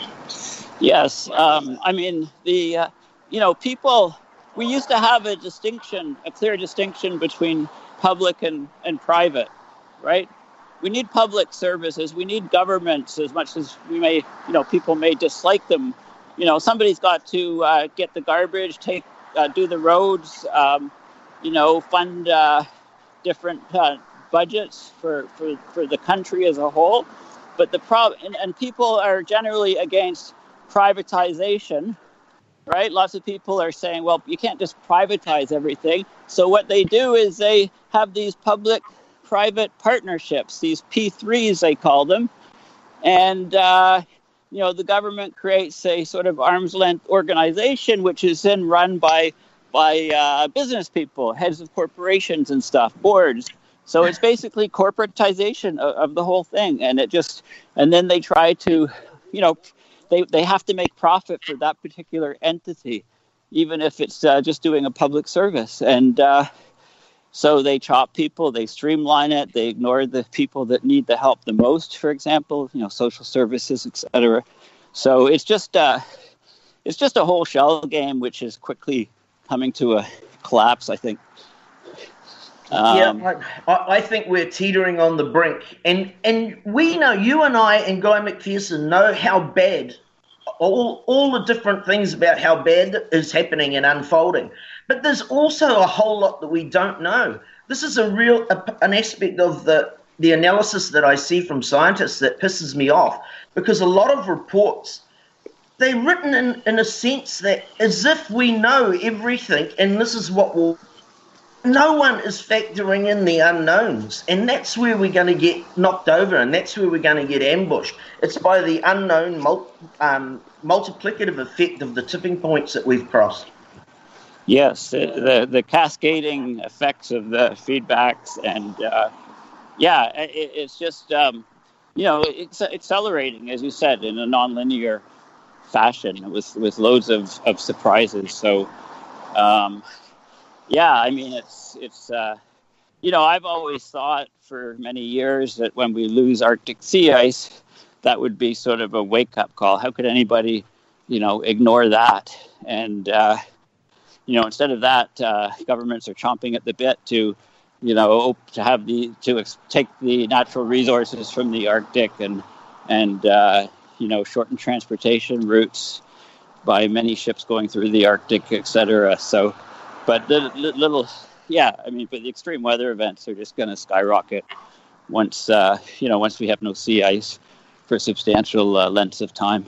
Speaker 4: Yes. Um, I mean, the, uh, you know, people, we used to have a distinction, a clear distinction between public and, and private, right? We need public services. We need governments as much as we may, you know, people may dislike them. You know, somebody's got to uh, get the garbage, take, uh, do the roads, um, you know, fund uh, different uh, budgets for, for, for the country as a whole. But the problem, and, and people are generally against privatization, right? Lots of people are saying, well, you can't just privatize everything. So what they do is they have these public-private partnerships, these P threes, they call them. And, uh, you know, the government creates a sort of arm's-length organization, which is then run by, by uh, business people, heads of corporations and stuff, boards. So it's basically corporatization of, of the whole thing. And it just, and then they try to, you know, They they have to make profit for that particular entity, even if it's uh, just doing a public service. And uh, so they chop people, they streamline it, they ignore the people that need the help the most, for example, you know, social services, et cetera. So it's just, uh, it's just a whole shell game, which is quickly coming to a collapse, I think. Um,
Speaker 3: yeah, I, I think we're teetering on the brink. And and we know, you and I and Guy McPherson know how bad, all, all the different things about how bad is happening and unfolding. But there's also a whole lot that we don't know. This is a real, a, an aspect of the, the analysis that I see from scientists that pisses me off, because a lot of reports, they're written in, in a sense that as if we know everything and this is what will... No one is factoring in the unknowns, and that's where we're going to get knocked over, and that's where we're going to get ambushed. It's by the unknown mul- um, multiplicative effect of the tipping points that we've crossed.
Speaker 4: Yes, the the, the cascading effects of the feedbacks, and uh, yeah, it, it's just um, you know, it's accelerating, as you said, in a nonlinear fashion with with loads of, of surprises. So. Um, Yeah, I mean, it's, it's uh, you know, I've always thought for many years that when we lose Arctic sea ice, that would be sort of a wake-up call. How could anybody, you know, ignore that? And, uh, you know, instead of that, uh, governments are chomping at the bit to, you know, to have the, to ex- take the natural resources from the Arctic and, and uh, you know, shorten transportation routes by many ships going through the Arctic, et cetera. So, But the little, yeah, I mean, but the extreme weather events are just going to skyrocket once, uh, you know, once we have no sea ice for substantial uh, lengths of time.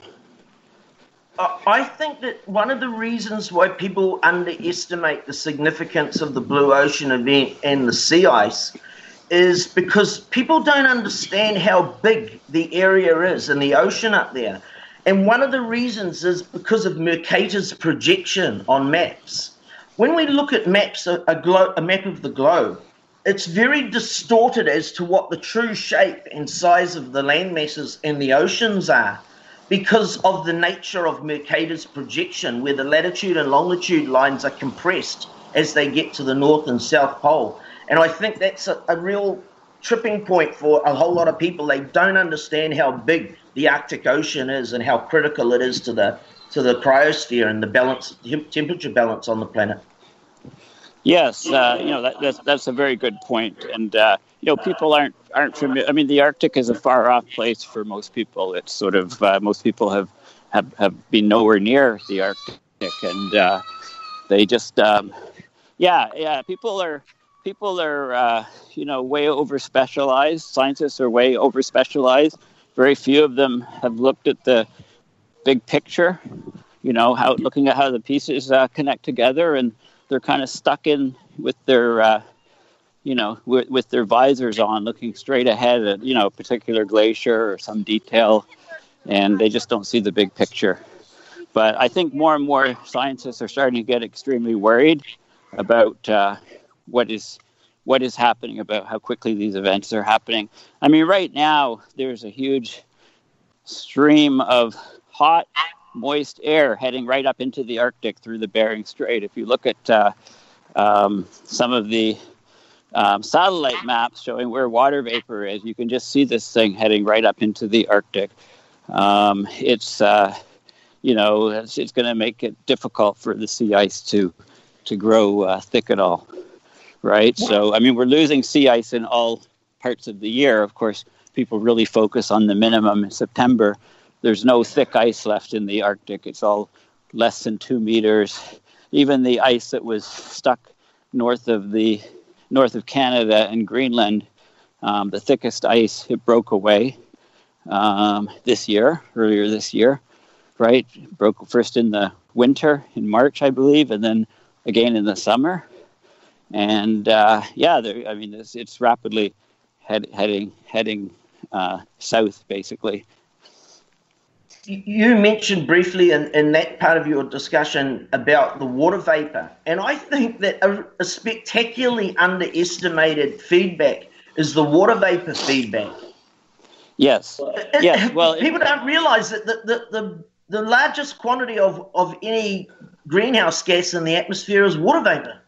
Speaker 3: I think that one of the reasons why people underestimate the significance of the Blue Ocean event and the sea ice is because people don't understand how big the area is and the ocean up there. And one of the reasons is because of Mercator's projection on maps. When we look at maps, a, a, glo- a map of the globe, it's very distorted as to what the true shape and size of the land masses and the oceans are, because of the nature of Mercator's projection, where the latitude and longitude lines are compressed as they get to the North and South Pole. And I think that's a, a real tripping point for a whole lot of people. They don't understand how big the Arctic Ocean is and how critical it is to the to the cryosphere and the balance, temperature balance on the planet.
Speaker 4: Yes, uh, you know that, that's that's a very good point, and uh, you know people aren't aren't familiar. I mean, the Arctic is a far off place for most people. It's sort of uh, most people have, have have been nowhere near the Arctic, and uh, they just um, yeah yeah people are people are uh, you know way over specialized. Scientists are way over specialized. Very few of them have looked at the big picture. You know how looking at how the pieces uh, connect together, and they're kind of stuck in with their, uh, you know, with, with their visors on, looking straight ahead at, you know, a particular glacier or some detail, and they just don't see the big picture. But I think more and more scientists are starting to get extremely worried about uh, what is what is happening, about how quickly these events are happening. I mean, right now, there's a huge stream of hot, moist air heading right up into the Arctic through the Bering Strait. If you look at uh, um, some of the um, satellite maps showing where water vapor is, you can just see this thing heading right up into the Arctic. Um, it's, uh, you know, it's, it's going to make it difficult for the sea ice to to grow uh, thick at all, right? So, I mean, we're losing sea ice in all parts of the year. Of course, people really focus on the minimum in September. There's no thick ice left in the Arctic. It's all less than two meters. Even the ice that was stuck north of the north of Canada and Greenland, um, the thickest ice, it broke away um, this year, earlier this year, right? It broke first in the winter in March, I believe, and then again in the summer. And uh, yeah, there, I mean, it's, it's rapidly head, heading heading uh, south, basically.
Speaker 3: You mentioned briefly in, in that part of your discussion about the water vapor, and I think that a, a spectacularly underestimated feedback is the water vapor feedback.
Speaker 4: Yes. Yes. Well,
Speaker 3: people don't realize that the, the, the, the largest quantity of, of any greenhouse gas in the atmosphere is water vapor.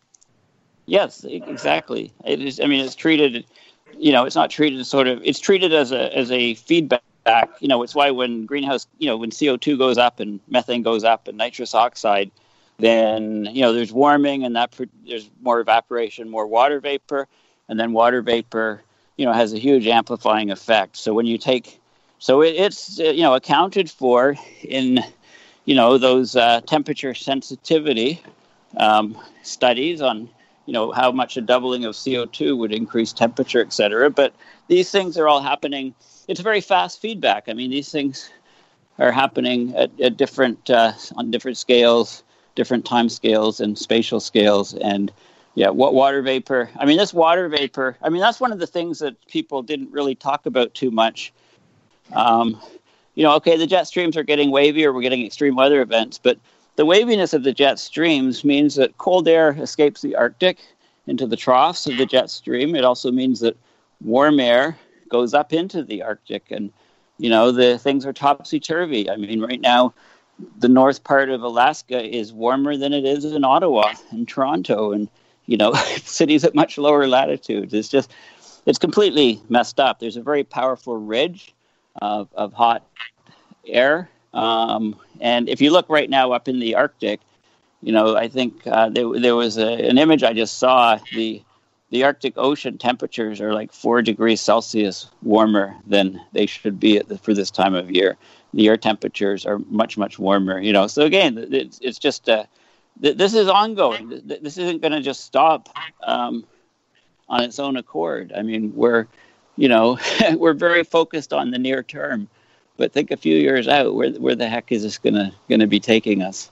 Speaker 4: Yes, exactly. It is. I mean, it's treated, you know, it's not treated sort of, it's treated as a as a feedback. Back, you know, it's why when greenhouse, you know, when C O two goes up and methane goes up and nitrous oxide, then, you know, there's warming and that there's more evaporation, more water vapor, and then water vapor, you know, has a huge amplifying effect. So when you take, so it, it's, you know, accounted for in, you know, those uh, temperature sensitivity um, studies on, you know, how much a doubling of C O two would increase temperature, et cetera. But these things are all happening. It's very fast feedback. I mean, these things are happening at, at different uh, on different scales, different time scales and spatial scales. And yeah, what water vapor? I mean, this water vapor. I mean, that's one of the things that people didn't really talk about too much. Um, you know, okay, the jet streams are getting wavier. We're getting extreme weather events, but the waviness of the jet streams means that cold air escapes the Arctic into the troughs of the jet stream. It also means that warm air goes up into the Arctic, and you know the things are topsy-turvy. I mean, right now the north part of Alaska is warmer than it is in Ottawa and Toronto, and you know cities at much lower latitudes. It's just it's completely messed up. There's a very powerful ridge of, of hot air, um, and if you look right now up in the Arctic, you know I think uh, there there was a, an image I just saw. The The Arctic Ocean temperatures are like four degrees Celsius warmer than they should be at the, for this time of year. The air temperatures are much, much warmer. You know, so again, it's it's just uh, th- this is ongoing. This isn't going to just stop um, on its own accord. I mean, we're you know we're very focused on the near term, but think a few years out, where where the heck is this gonna gonna be taking us?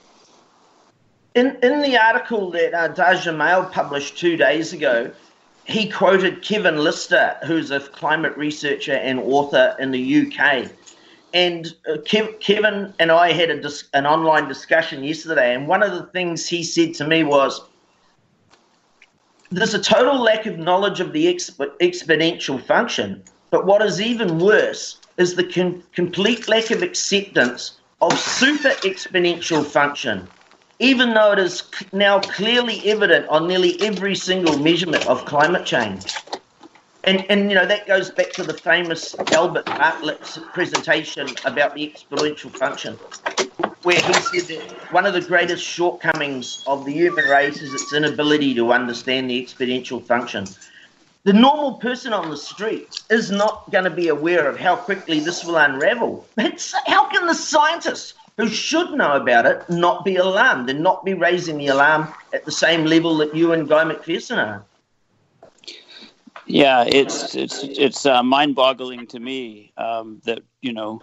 Speaker 3: In in the article that uh, Daja Mail published two days ago, he quoted Kevin Lister, who's a climate researcher and author in the U K. And uh, Kev, Kevin and I had a dis- an online discussion yesterday, and one of the things he said to me was, there's a total lack of knowledge of the exp- exponential function. But what is even worse is the com- complete lack of acceptance of super exponential function, even though it is c- now clearly evident on nearly every single measurement of climate change. And, and you know, that goes back to the famous Albert Bartlett's presentation about the exponential function, where he said that one of the greatest shortcomings of the human race is its inability to understand the exponential function. The normal person on the street is not going to be aware of how quickly this will unravel. But how can the scientists who should know about it not be alarmed and not be raising the alarm at the same level that you and Guy McPherson are?
Speaker 4: Yeah, it's it's it's uh, mind-boggling to me um, that you know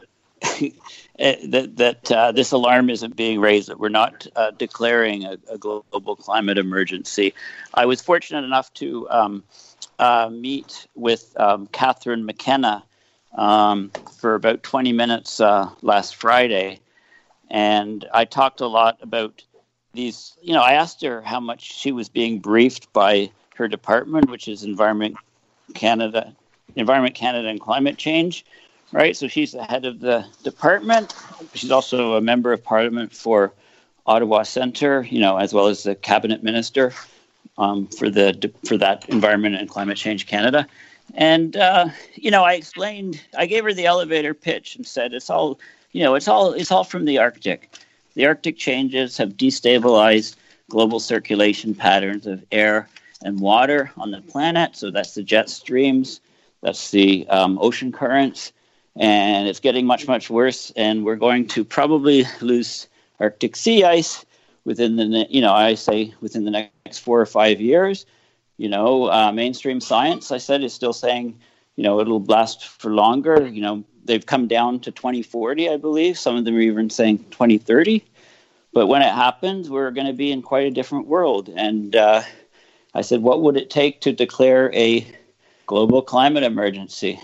Speaker 4: that that uh, this alarm isn't being raised, that we're not uh, declaring a, a global climate emergency. I was fortunate enough to um, uh, meet with um, Catherine McKenna um, for about twenty minutes uh, last Friday, and I talked a lot about these. You know, I asked her how much she was being briefed by her department, which is Environment Canada, Environment Canada and Climate Change, right? So she's the head of the department. She's also a member of Parliament for Ottawa Centre, you know, as well as the cabinet minister um, for the for that Environment and Climate Change Canada. And uh, you know, I explained, I gave her the elevator pitch and said, it's all, you know, it's all it's all from the Arctic. The Arctic changes have destabilized global circulation patterns of air and water on the planet. So that's the jet streams, that's the um, ocean currents, and it's getting much, much worse. And we're going to probably lose Arctic sea ice within the, you know, I say within the next four or five years. You know, uh, mainstream science, I said, is still saying, you know, it'll last for longer. You know, they've come down to twenty forty, I believe. Some of them are even saying twenty thirty. But when it happens, we're going to be in quite a different world. And, uh, I said, what would it take to declare a global climate emergency?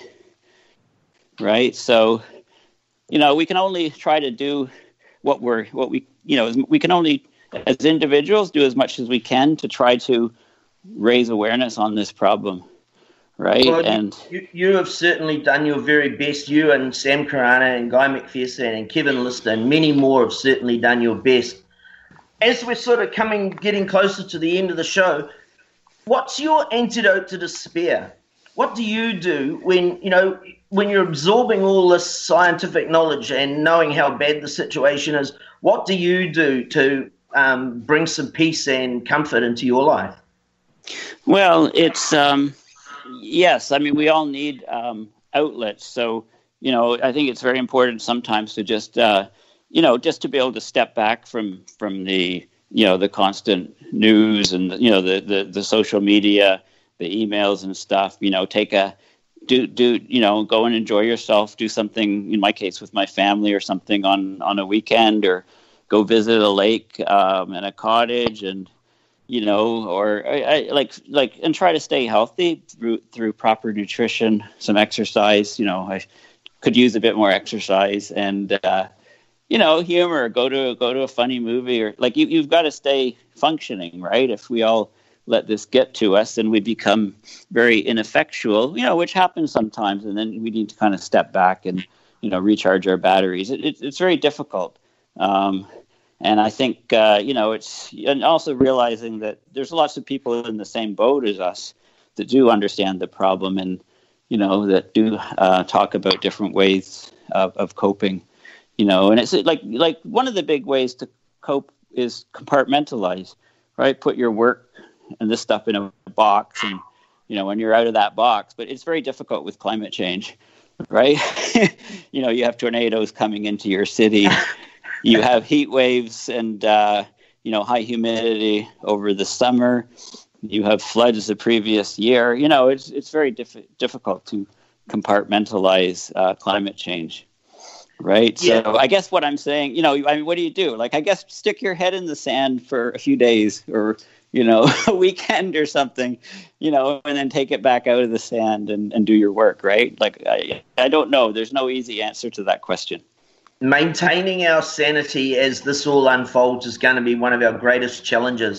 Speaker 4: Right? So, you know, we can only try to do what we're, what we, you know, we can only, as individuals, do as much as we can to try to raise awareness on this problem. Right?
Speaker 3: Well,
Speaker 4: and
Speaker 3: you, you have certainly done your very best. You and Sam Karana and Guy McPherson and Kevin Lister and many more have certainly done your best. As we're sort of coming, getting closer to the end of the show, what's your antidote to despair? What do you do when, you know, when you're absorbing all this scientific knowledge and knowing how bad the situation is? What do you do to um, bring some peace and comfort into your life?
Speaker 4: Well, it's, um, yes, I mean, we all need um, outlets. So, you know, I think it's very important sometimes to just, uh, you know, just to be able to step back from, from the, you know, the constant news and, you know, the, the, the social media, the emails and stuff, you know, take a, do, do, you know, go and enjoy yourself, do something, in my case, with my family or something on, on a weekend, or go visit a lake um, and a cottage and, you know, or I, I like, like, and try to stay healthy through, through proper nutrition, some exercise. You know, I could use a bit more exercise and, uh, you know, humor, go to go to a funny movie, or like you, you've got to stay functioning, right? If we all let this get to us, then we become very ineffectual, you know, which happens sometimes. And then we need to kind of step back and, you know, recharge our batteries. It, it, it's very difficult. Um, and I think, uh, you know, it's, and also realizing that there's lots of people in the same boat as us that do understand the problem and, you know, that do uh, talk about different ways of, of coping. You know, and it's like like one of the big ways to cope is compartmentalize, right? Put your work and this stuff in a box, and you know, when you're out of that box. But it's very difficult with climate change, right? You know, you have tornadoes coming into your city, you have heat waves and uh, you know, high humidity over the summer. You have floods the previous year. You know, it's it's very diff- difficult to compartmentalize uh, climate change. Right. Yeah. So I guess what I'm saying, you know, I mean, what do you do? Like, I guess stick your head in the sand for a few days or, you know, a weekend or something, you know, and then take it back out of the sand and, and do your work. Right. Like, I, I don't know. There's no easy answer to that question.
Speaker 3: Maintaining our sanity as this all unfolds is going to be one of our greatest challenges.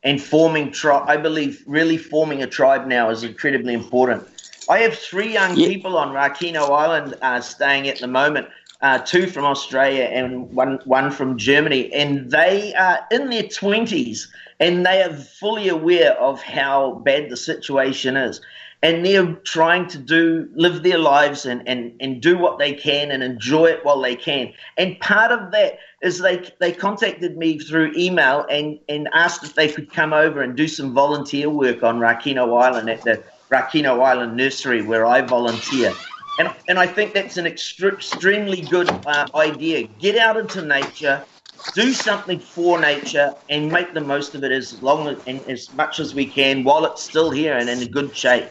Speaker 3: and forming tribe. I believe really forming a tribe now is incredibly important. I have three young
Speaker 4: Yeah.
Speaker 3: people on Rakino Island uh, staying at the moment, uh, two from Australia and one one from Germany, and they are in their twenties, and they are fully aware of how bad the situation is. And they're trying to do live their lives and, and, and do what they can and enjoy it while they can. And part of that is they they contacted me through email and, and asked if they could come over and do some volunteer work on Rakino Island at the Rakino Island Nursery where I volunteer. And and I think that's an extre- extremely good uh, idea. Get out into nature, do something for nature, and make the most of it as long as, and as much as we can while it's still here and in good shape.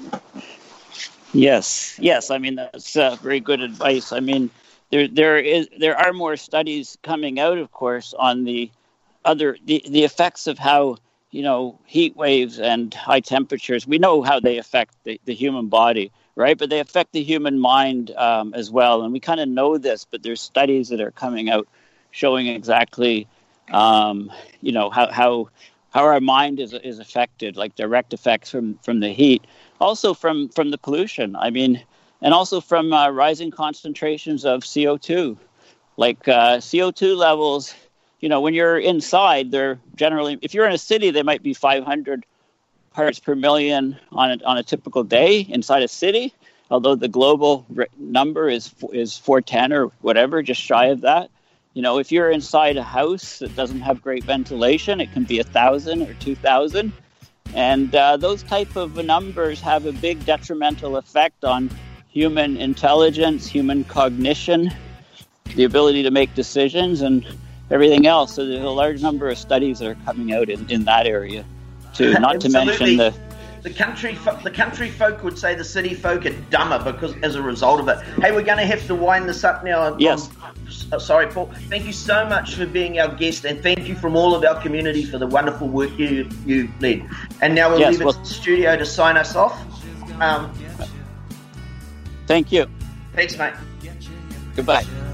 Speaker 4: Yes, yes. I mean, that's uh, very good advice. I mean, there there is there are more studies coming out, of course, on the other the, the effects of how, you know, heat waves and high temperatures. We know how they affect the, the human body, right? But they affect the human mind um, as well. And we kind of know this, but there's studies that are coming out showing exactly, um, you know, how how how our mind is is affected, like direct effects from from the heat. Also from, from the pollution, I mean, and also from uh, rising concentrations of C O two. Like uh, C O two levels, you know, when you're inside, they're generally, if you're in a city, they might be five hundred parts per million on a, on a typical day inside a city, although the global r- number is is four ten or whatever, just shy of that. You know, if you're inside a house that doesn't have great ventilation, it can be one thousand or two thousand. And uh, those type of numbers have a big detrimental effect on human intelligence, human cognition, the ability to make decisions, and everything else. So there's a large number of studies that are coming out in, in that area, too. Not to mention the
Speaker 3: the country. Fo- the country folk would say the city folk are dumber because as a result of it. Hey, we're going to have to wind this up now.
Speaker 4: Yes.
Speaker 3: I'm sorry, Paul. Thank you so much for being our guest, and thank you from all of our community for the wonderful work you you led. And now we'll
Speaker 4: Yes,
Speaker 3: leave
Speaker 4: well,
Speaker 3: it to the studio to sign us off. Um,
Speaker 4: thank you.
Speaker 3: thanks, mate.
Speaker 4: Goodbye.